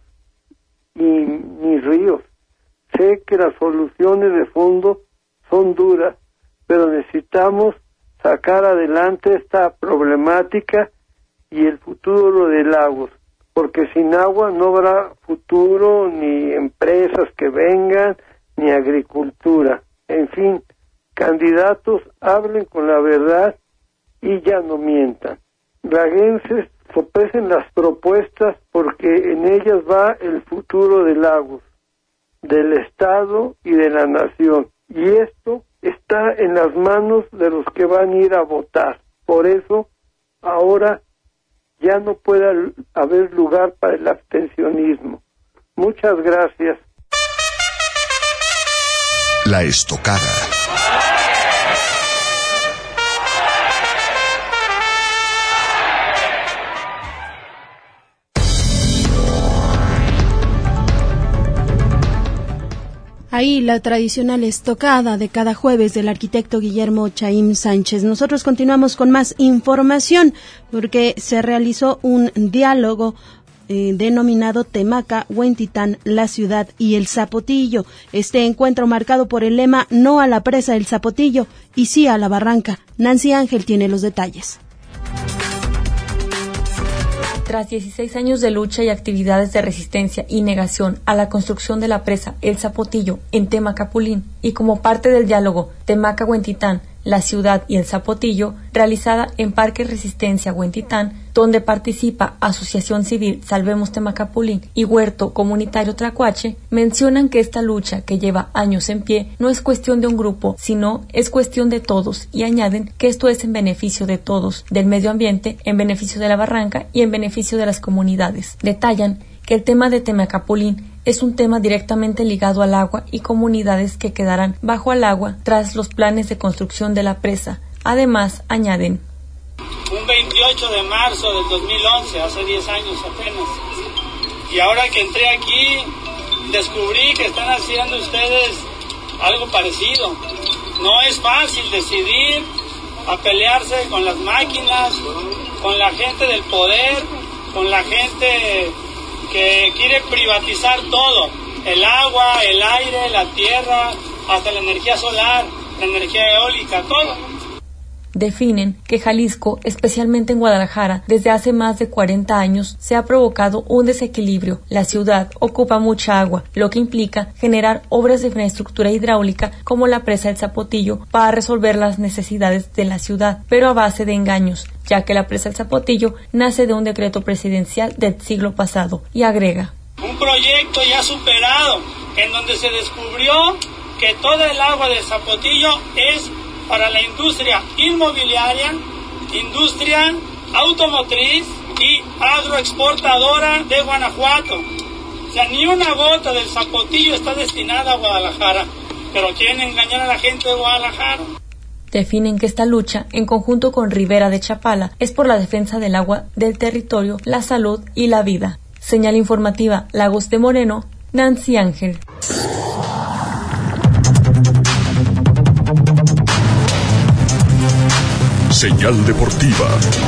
ni, ni ríos. Sé que las soluciones de fondo son duras, pero necesitamos sacar adelante esta problemática y el futuro de lagos, porque sin agua no habrá futuro, ni empresas que vengan, ni agricultura. En fin, candidatos, hablen con la verdad y ya no mientan. Laguenses, sopesen las propuestas porque en ellas va el futuro de Lagos, del Estado y de la nación. Y esto está en las manos de los que van a ir a votar. Por eso, ahora ya no puede haber lugar para el abstencionismo. Muchas gracias. La Estocada. Ahí la tradicional estocada de cada jueves del arquitecto Guillermo Chaim Sánchez. Nosotros continuamos con más información porque se realizó un diálogo eh, denominado Temaca, Huentitán, la ciudad y el Zapotillo. Este encuentro marcado por el lema No a la presa del Zapotillo y sí a la barranca. Nancy Ángel tiene los detalles. Tras dieciséis años de lucha y actividades de resistencia y negación a la construcción de la presa El Zapotillo en Temacapulín y como parte del diálogo Temaca Huentitán, la ciudad y el Zapotillo, realizada en Parque Resistencia Huentitán, donde participa Asociación Civil Salvemos Temacapulín y Huerto Comunitario Tlacuache, mencionan que esta lucha, que lleva años en pie, no es cuestión de un grupo, sino es cuestión de todos, y añaden que esto es en beneficio de todos, del medio ambiente, en beneficio de la barranca y en beneficio de las comunidades. Detallan que el tema de Temacapulín es un tema directamente ligado al agua y comunidades que quedarán bajo el agua tras los planes de construcción de la presa. Además, añaden: un veintiocho de marzo del dos mil once, hace diez años apenas, y ahora que entré aquí descubrí que están haciendo ustedes algo parecido. No es fácil decidir, a pelearse con las máquinas, con la gente del poder, con la gente que quiere privatizar todo, el agua, el aire, la tierra, hasta la energía solar, la energía eólica, todo. Definen que Jalisco, especialmente en Guadalajara, desde hace más de cuarenta años se ha provocado un desequilibrio. La ciudad ocupa mucha agua, lo que implica generar obras de infraestructura hidráulica como la presa del Zapotillo para resolver las necesidades de la ciudad, pero a base de engaños, ya que la presa del Zapotillo nace de un decreto presidencial del siglo pasado, y agrega: un proyecto ya superado, en donde se descubrió que toda el agua del Zapotillo es para la industria inmobiliaria, industria automotriz y agroexportadora de Guanajuato. O sea, ni una gota del zapotillo está destinada a Guadalajara, pero quieren engañar a la gente de Guadalajara. Definen que esta lucha, en conjunto con Rivera de Chapala, es por la defensa del agua, del territorio, la salud y la vida. Señal informativa, Lagos de Moreno, Nancy Ángel. Señal deportiva.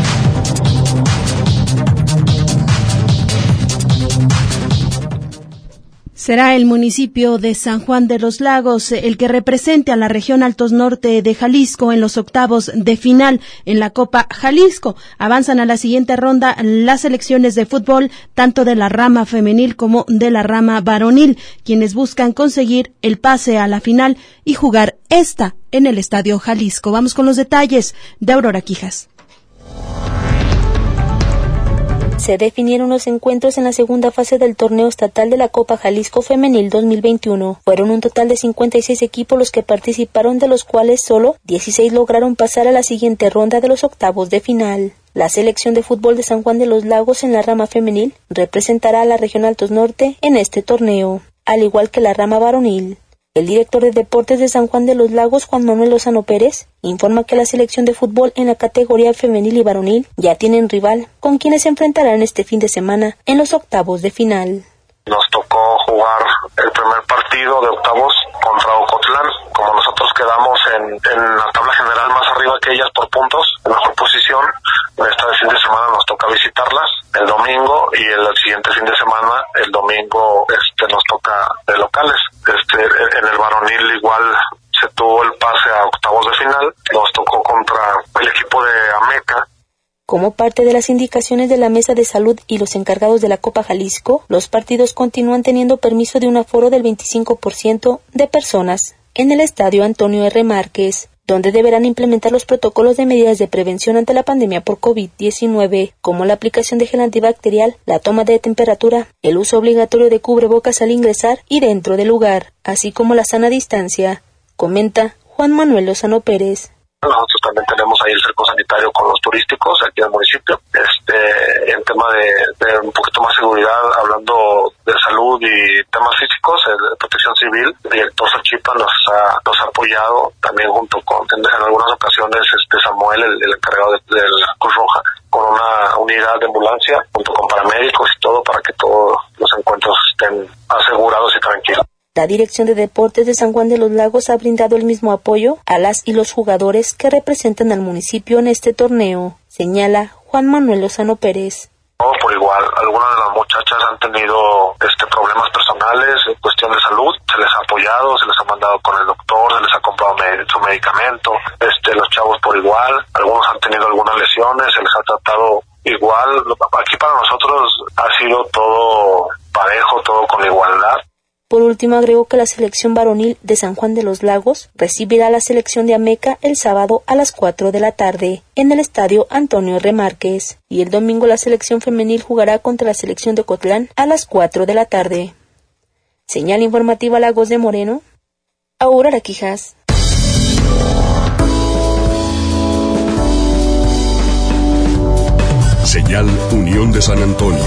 Será el municipio de San Juan de los Lagos el que represente a la región Altos Norte de Jalisco en los octavos de final en la Copa Jalisco. Avanzan a la siguiente ronda las selecciones de fútbol, tanto de la rama femenil como de la rama varonil, quienes buscan conseguir el pase a la final y jugar esta en el Estadio Jalisco. Vamos con los detalles de Aurora Quijas. Se definieron los encuentros en la segunda fase del torneo estatal de la Copa Jalisco Femenil dos mil veintiuno. Fueron un total de cincuenta y seis equipos los que participaron, de los cuales solo dieciséis lograron pasar a la siguiente ronda de los octavos de final. La selección de fútbol de San Juan de los Lagos en la rama femenil representará a la región Altos Norte en este torneo, al igual que la rama varonil. El director de deportes de San Juan de los Lagos, Juan Manuel Lozano Pérez, informa que la selección de fútbol en la categoría femenil y varonil ya tienen rival, con quienes se enfrentarán este fin de semana en los octavos de final. Nos tocó jugar el primer partido de octavos contra Ocotlán. Como nosotros quedamos en, en la tabla general más arriba que ellas por puntos, en mejor posición, este fin de semana nos toca visitarlas el domingo, y el siguiente fin de semana, el domingo, este nos toca de locales. Este en el varonil igual se tuvo el pase a octavos de final, nos tocó contra el equipo de Ameca. Como parte de las indicaciones de la Mesa de Salud y los encargados de la Copa Jalisco, los partidos continúan teniendo permiso de un aforo del veinticinco por ciento de personas en el Estadio Antonio R. Márquez, donde deberán implementar los protocolos de medidas de prevención ante la pandemia por COVID diecinueve, como la aplicación de gel antibacterial, la toma de temperatura, el uso obligatorio de cubrebocas al ingresar y dentro del lugar, así como la sana distancia, comenta Juan Manuel Lozano Pérez. Nosotros también tenemos ahí el cerco sanitario con los turísticos aquí del municipio. Este, en tema de, de un poquito más seguridad, hablando de salud y temas físicos, el de protección civil, el director Sochipa nos ha, nos ha apoyado también junto con, en, en algunas ocasiones, este Samuel, el, el encargado de, de la Cruz Roja, con una unidad de ambulancia, junto con paramédicos y todo, para que todos los encuentros estén asegurados y tranquilos. La Dirección de Deportes de San Juan de los Lagos ha brindado el mismo apoyo a las y los jugadores que representan al municipio en este torneo, señala Juan Manuel Lozano Pérez. Todo por igual. Algunas de las muchachas han tenido este problemas personales, en cuestión de salud, se les ha apoyado, se les ha mandado con el doctor, se les ha comprado med- su medicamento, este, los chavos por igual, algunos han tenido algunas lesiones, se les ha tratado igual. Aquí para nosotros ha sido todo parejo, todo con igualdad. Por último, agregó que la selección varonil de San Juan de los Lagos recibirá a la selección de Ameca el sábado a las cuatro de la tarde en el Estadio Antonio R. Márquez, y el domingo la selección femenil jugará contra la selección de Ocotlán a las cuatro de la tarde. Señal informativa Lagos de Moreno, Aurora Quijas. Señal Unión de San Antonio.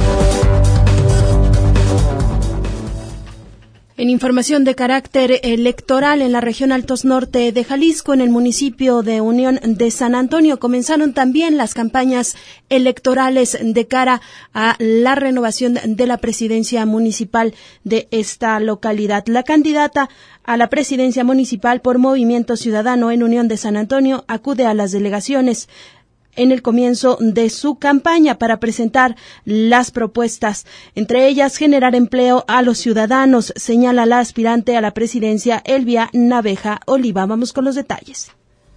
En información de carácter electoral, en la región Altos Norte de Jalisco, en el municipio de Unión de San Antonio, comenzaron también las campañas electorales de cara a la renovación de la presidencia municipal de esta localidad. La candidata a la presidencia municipal por Movimiento Ciudadano en Unión de San Antonio acude a las delegaciones en el comienzo de su campaña para presentar las propuestas, entre ellas generar empleo a los ciudadanos, señala la aspirante a la presidencia Elvia Naveja Oliva. Vamos con los detalles.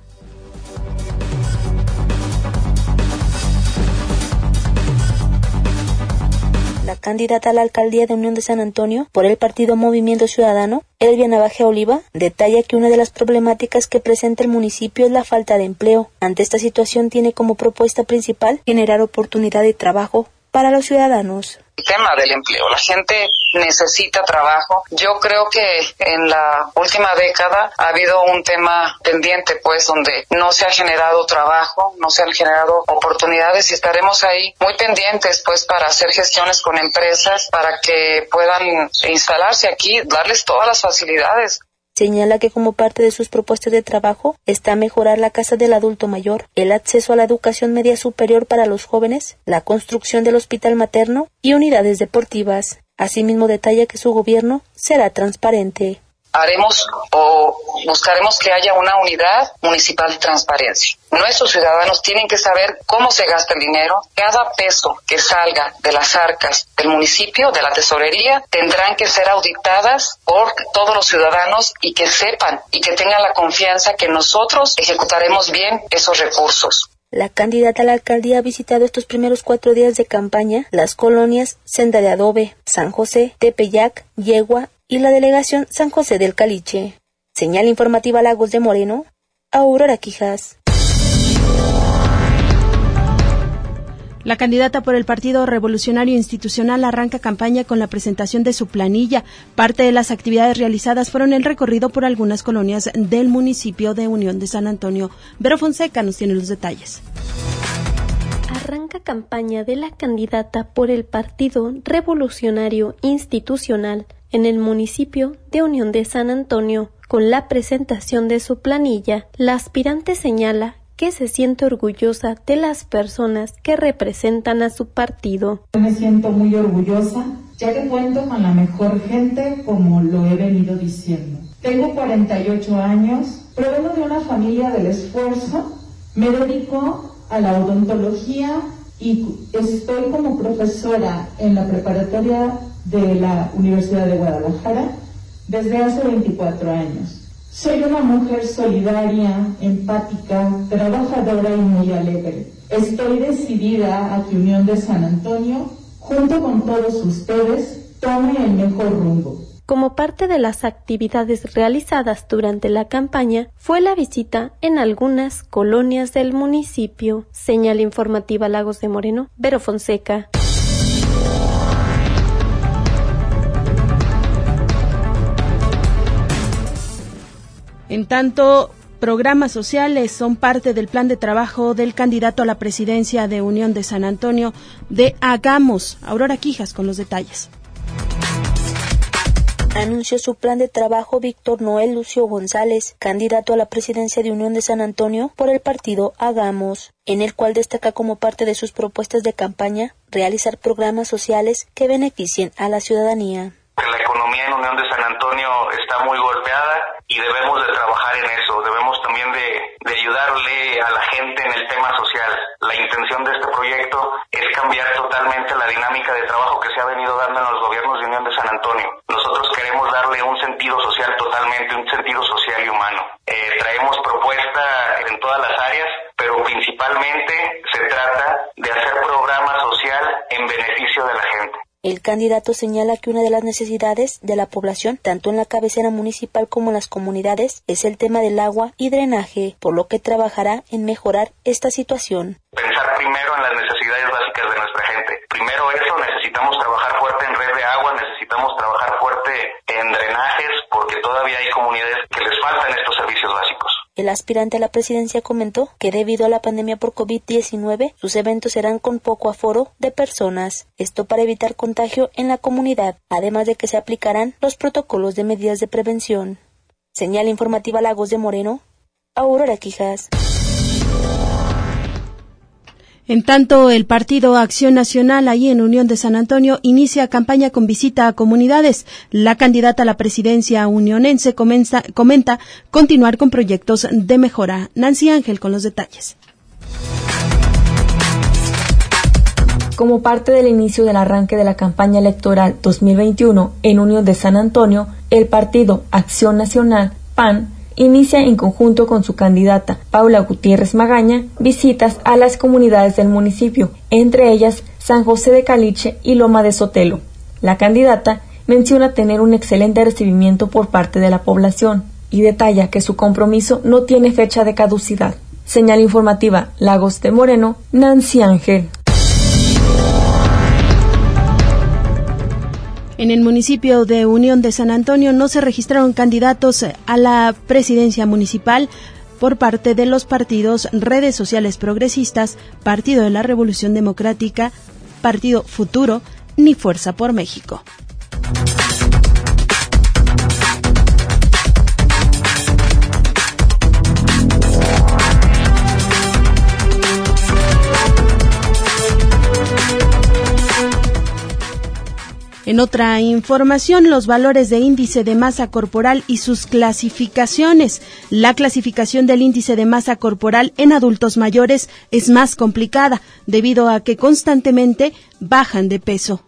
La candidata a la alcaldía de Unión de San Antonio por el partido Movimiento Ciudadano, Elvia Naveja Oliva, detalla que una de las problemáticas que presenta el municipio es la falta de empleo. Ante esta situación tiene como propuesta principal generar oportunidad de trabajo para los ciudadanos. El tema del empleo, la gente necesita trabajo. Yo creo que en la última década ha habido un tema pendiente, pues, donde no se ha generado trabajo, no se han generado oportunidades y estaremos ahí muy pendientes, pues, para hacer gestiones con empresas para que puedan instalarse aquí, darles todas las facilidades. Señala que como parte de sus propuestas de trabajo está mejorar la casa del adulto mayor, el acceso a la educación media superior para los jóvenes, la construcción del hospital materno y unidades deportivas. Asimismo detalla que su gobierno será transparente. Haremos o buscaremos que haya una unidad municipal de transparencia. Nuestros ciudadanos tienen que saber cómo se gasta el dinero. Cada peso que salga de las arcas del municipio, de la tesorería, tendrán que ser auditadas por todos los ciudadanos y que sepan y que tengan la confianza que nosotros ejecutaremos bien esos recursos. La candidata a la alcaldía ha visitado estos primeros cuatro días de campaña las colonias Senda de Adobe, San José, Tepeyac, Yegua y la delegación San José del Caliche. Señal informativa Lagos de Moreno, Aurora Quijas. La candidata por el Partido Revolucionario Institucional arranca campaña con la presentación de su planilla. Parte de las actividades realizadas fueron el recorrido por algunas colonias del municipio de Unión de San Antonio. Vero Fonseca nos tiene los detalles. Arranca campaña de la candidata por el Partido Revolucionario Institucional en el municipio de Unión de San Antonio. Con la presentación de su planilla, la aspirante señala que se siente orgullosa de las personas que representan a su partido. Me siento muy orgullosa, ya que cuento con la mejor gente, como lo he venido diciendo. Tengo cuarenta y ocho años, provengo de una familia del esfuerzo, me dedico a la odontología y estoy como profesora en la preparatoria de la Universidad de Guadalajara desde hace veinticuatro años. Soy una mujer solidaria, empática, trabajadora y muy alegre. Estoy decidida a que Unión de San Antonio, junto con todos ustedes, tome el mejor rumbo. Como parte de las actividades realizadas durante la campaña, fue la visita en algunas colonias del municipio. Señal informativa Lagos de Moreno, Vero Fonseca. En tanto, programas sociales son parte del plan de trabajo del candidato a la presidencia de Unión de San Antonio de Hagamos. Aurora Quijas con los detalles. Anunció su plan de trabajo Víctor Noel Lucio González, candidato a la presidencia de Unión de San Antonio por el partido Hagamos, en el cual destaca como parte de sus propuestas de campaña realizar programas sociales que beneficien a la ciudadanía. La economía en Unión de San Antonio está muy golpeada y debemos de trabajar en eso, debemos también de, de ayudarle a la gente en el tema social. La intención de este proyecto es cambiar totalmente la dinámica de trabajo que se ha venido dando en los gobiernos de Unión de San Antonio. Nosotros queremos darle un sentido social totalmente, un sentido social y humano. Eh, traemos propuesta en todas las áreas, pero principalmente se trata de hacer programa social en beneficio de la gente. El candidato señala que una de las necesidades de la población, tanto en la cabecera municipal como en las comunidades, es el tema del agua y drenaje, por lo que trabajará en mejorar esta situación. Pensar primero en las necesidades básicas de nuestra gente. Primero eso, necesitamos trabajar fuerte en red de agua, necesitamos trabajar fuerte en drenajes, porque todavía hay comunidades que les faltan estos servicios básicos. El aspirante a la presidencia comentó que debido a la pandemia por COVID diecinueve, sus eventos serán con poco aforo de personas. Esto para evitar contagio en la comunidad, además de que se aplicarán los protocolos de medidas de prevención. Señal informativa Lagos de Moreno, Aurora Quijas. En tanto, el Partido Acción Nacional, ahí en Unión de San Antonio, inicia campaña con visita a comunidades. La candidata a la presidencia unionense comenta, comenta continuar con proyectos de mejora. Nancy Ángel con los detalles. Como parte del inicio del arranque de la campaña electoral dos mil veintiuno en Unión de San Antonio, el Partido Acción Nacional, P A N, inicia en conjunto con su candidata, Paula Gutiérrez Magaña, visitas a las comunidades del municipio, entre ellas San José de Caliche y Loma de Sotelo. La candidata menciona tener un excelente recibimiento por parte de la población y detalla que su compromiso no tiene fecha de caducidad. Señal informativa Lagos de Moreno, Nancy Ángel. En el municipio de Unión de San Antonio no se registraron candidatos a la presidencia municipal por parte de los partidos Redes Sociales Progresistas, Partido de la Revolución Democrática, Partido Futuro, ni Fuerza por México. En otra información, los valores de índice de masa corporal y sus clasificaciones. La clasificación del índice de masa corporal en adultos mayores es más complicada, debido a que constantemente bajan de peso.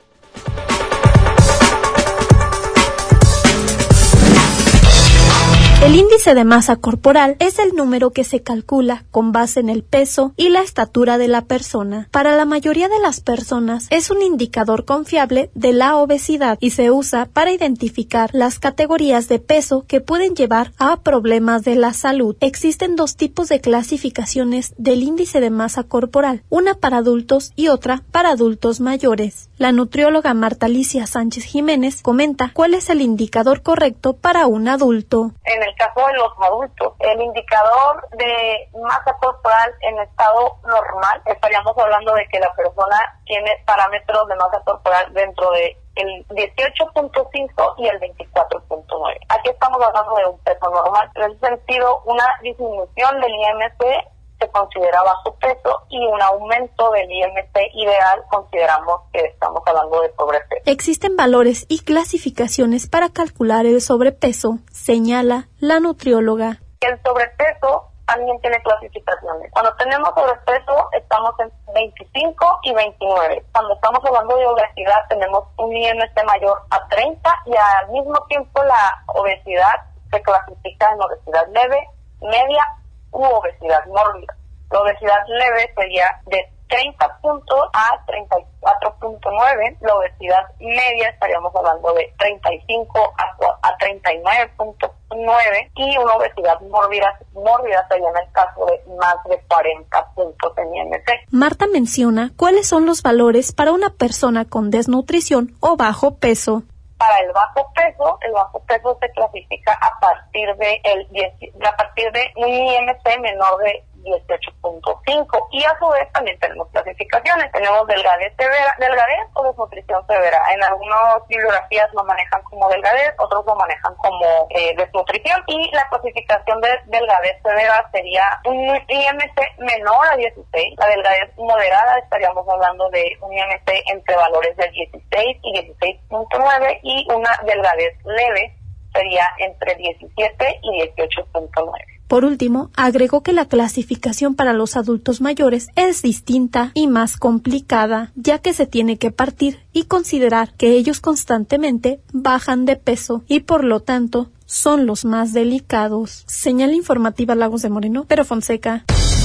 El índice de masa corporal es el número que se calcula con base en el peso y la estatura de la persona. Para la mayoría de las personas es un indicador confiable de la obesidad y se usa para identificar las categorías de peso que pueden llevar a problemas de la salud. Existen dos tipos de clasificaciones del índice de masa corporal, una para adultos y otra para adultos mayores. La nutrióloga Marta Alicia Sánchez Jiménez comenta cuál es el indicador correcto para un adulto. En el caso de los adultos, el indicador de masa corporal en estado normal, estaríamos hablando de que la persona tiene parámetros de masa corporal dentro de el dieciocho punto cinco y el veinticuatro punto nueve. Aquí estamos hablando de un peso normal. En ese sentido, una disminución del I M C se considera bajo peso y un aumento del I M C ideal consideramos que estamos hablando de sobrepeso. Existen valores y clasificaciones para calcular el sobrepeso, señala la nutrióloga. El sobrepeso también tiene clasificaciones. Cuando tenemos sobrepeso estamos en veinticinco y veintinueve. Cuando estamos hablando de obesidad tenemos un I M C mayor a treinta y al mismo tiempo la obesidad se clasifica en obesidad leve, media u obesidad mórbida. La obesidad leve sería de treinta puntos a treinta y cuatro punto nueve. La obesidad media estaríamos hablando de treinta y cinco a treinta y nueve punto nueve y una obesidad mórbida, mórbida sería en el caso de más de cuarenta puntos en I M C. Marta menciona cuáles son los valores para una persona con desnutrición o bajo peso. Para el bajo peso, el bajo peso se clasifica a partir de el a partir de un I M C menor de dieciocho punto cinco y a su vez también tenemos clasificaciones. Tenemos delgadez severa, delgadez o desnutrición severa. En algunas bibliografías lo manejan como delgadez, otros lo manejan como eh, desnutrición y la clasificación de delgadez severa sería un I M C menor a dieciséis. La delgadez moderada estaríamos hablando de un I M C entre valores de dieciséis y dieciséis punto nueve y una delgadez leve sería entre diecisiete y dieciocho punto nueve. Por último, agregó que la clasificación para los adultos mayores es distinta y más complicada, ya que se tiene que partir y considerar que ellos constantemente bajan de peso y por lo tanto son los más delicados. Señal informativa Lagos de Moreno, Pero Fonseca.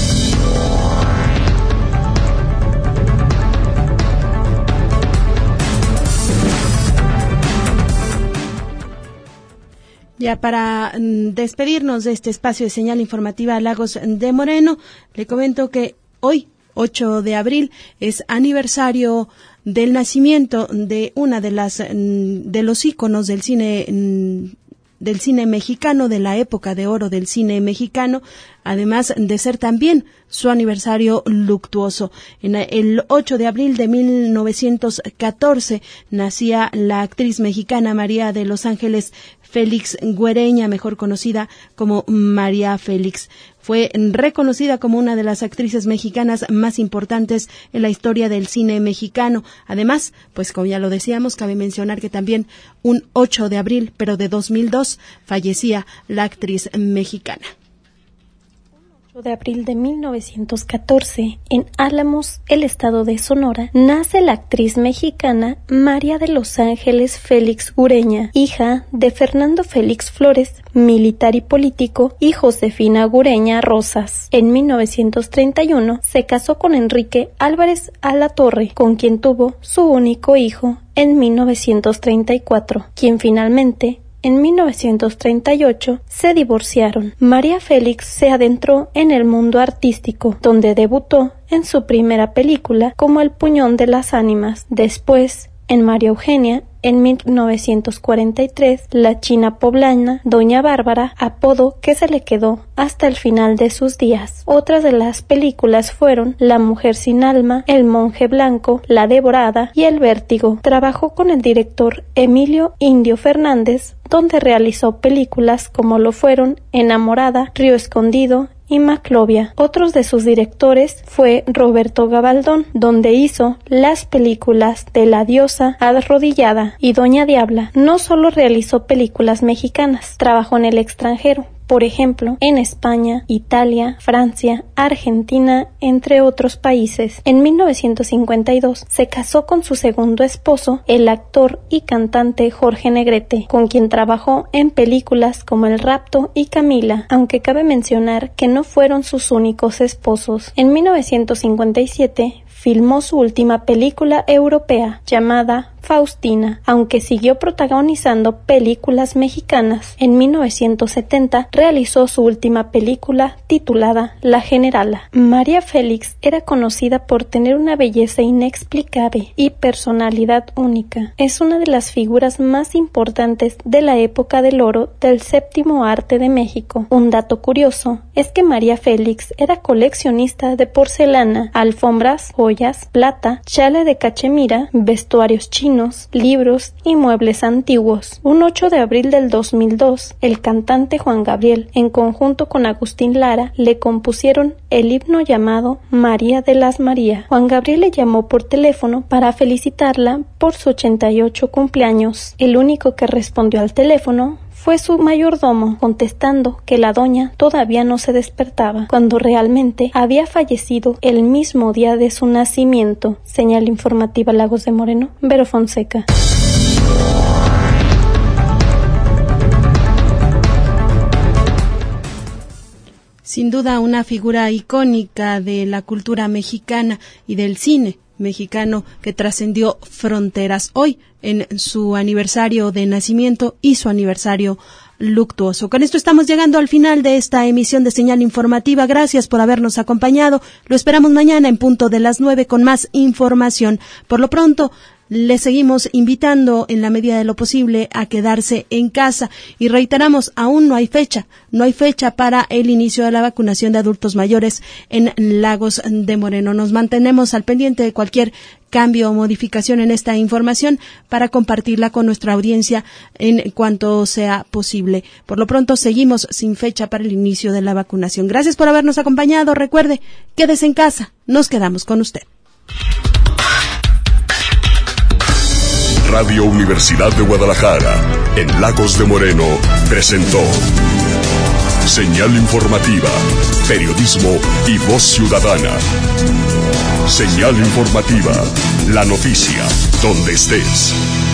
Ya para mm, despedirnos de este espacio de señal informativa Lagos de Moreno, le comento que hoy, ocho de abril, es aniversario del nacimiento de una de las mm, de los íconos del cine mm, del cine mexicano, de la época de oro del cine mexicano, además de ser también su aniversario luctuoso. En el ocho de abril de mil novecientos catorce nacía la actriz mexicana María de Los Ángeles Félix Güereña, mejor conocida como María Félix. Fue reconocida como una de las actrices mexicanas más importantes en la historia del cine mexicano. Además, pues como ya lo decíamos, cabe mencionar que también un ocho de abril, pero de dos mil dos, fallecía la actriz mexicana. de abril de mil novecientos catorce, en Álamos, el estado de Sonora, nace la actriz mexicana María de Los Ángeles Félix Güereña, hija de Fernando Félix Flores, militar y político, y Josefina Güereña Rosas. En mil novecientos treinta y uno se casó con Enrique Álvarez Alatorre, con quien tuvo su único hijo en mil novecientos treinta y cuatro, quien finalmente en mil novecientos treinta y ocho se divorciaron. María Félix se adentró en el mundo artístico, donde debutó en su primera película como El Puñón de las Ánimas. Después, en María Eugenia, En mil novecientos cuarenta y tres, la china poblana Doña Bárbara, apodo que se le quedó hasta el final de sus días. Otras de las películas fueron La mujer sin alma, El monje blanco, La devorada y El vértigo. Trabajó con el director Emilio Indio Fernández, donde realizó películas como lo fueron Enamorada, Río Escondido y Maclovia. Otros de sus directores fue Roberto Gabaldón, donde hizo las películas de La diosa arrodillada y Doña Diabla. No solo realizó películas mexicanas, trabajó en el extranjero. Por ejemplo, en España, Italia, Francia, Argentina, entre otros países. En mil novecientos cincuenta y dos se casó con su segundo esposo, el actor y cantante Jorge Negrete, con quien trabajó en películas como El rapto y Camila, aunque cabe mencionar que no fueron sus únicos esposos. En mil novecientos cincuenta y siete filmó su última película europea, llamada Faustina, aunque siguió protagonizando películas mexicanas. En mil novecientos setenta realizó su última película titulada La Generala. María Félix era conocida por tener una belleza inexplicable y personalidad única. Es una de las figuras más importantes de la época del oro del séptimo arte de México. Un dato curioso es que María Félix era coleccionista de porcelana, alfombras, joyas, plata, chale de cachemira, vestuarios chinos, libros y muebles antiguos. Un ocho de abril del dos mil dos, el cantante Juan Gabriel, en conjunto con Agustín Lara, le compusieron el himno llamado María de las María. Juan Gabriel le llamó por teléfono para felicitarla por su ochenta y ocho cumpleaños. El único que respondió al teléfono fue su mayordomo, contestando que la doña todavía no se despertaba, cuando realmente había fallecido el mismo día de su nacimiento. Señal informativa Lagos de Moreno, Vero Fonseca. Sin duda una figura icónica de la cultura mexicana y del cine mexicano que trascendió fronteras. Hoy, en su aniversario de nacimiento y su aniversario luctuoso. Con esto estamos llegando al final de esta emisión de Señal Informativa. Gracias por habernos acompañado. Lo esperamos mañana en punto de las nueve con más información. Por lo pronto, les seguimos invitando en la medida de lo posible a quedarse en casa y reiteramos, aún no hay fecha, no hay fecha para el inicio de la vacunación de adultos mayores en Lagos de Moreno. Nos mantenemos al pendiente de cualquier cambio o modificación en esta información para compartirla con nuestra audiencia en cuanto sea posible. Por lo pronto seguimos sin fecha para el inicio de la vacunación. Gracias por habernos acompañado. Recuerde, quédese en casa. Nos quedamos con usted. Radio Universidad de Guadalajara, en Lagos de Moreno, presentó Señal Informativa, periodismo y voz ciudadana. Señal Informativa, la noticia, donde estés.